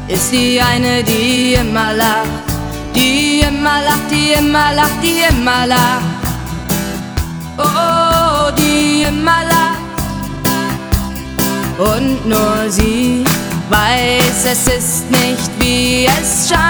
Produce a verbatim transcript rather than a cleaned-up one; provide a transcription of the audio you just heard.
ist die eine, die immer lacht, die immer lacht, die immer lacht, die immer lacht. Oh, die immer lacht. Und nur sie weiß, es ist nicht wie es scheint.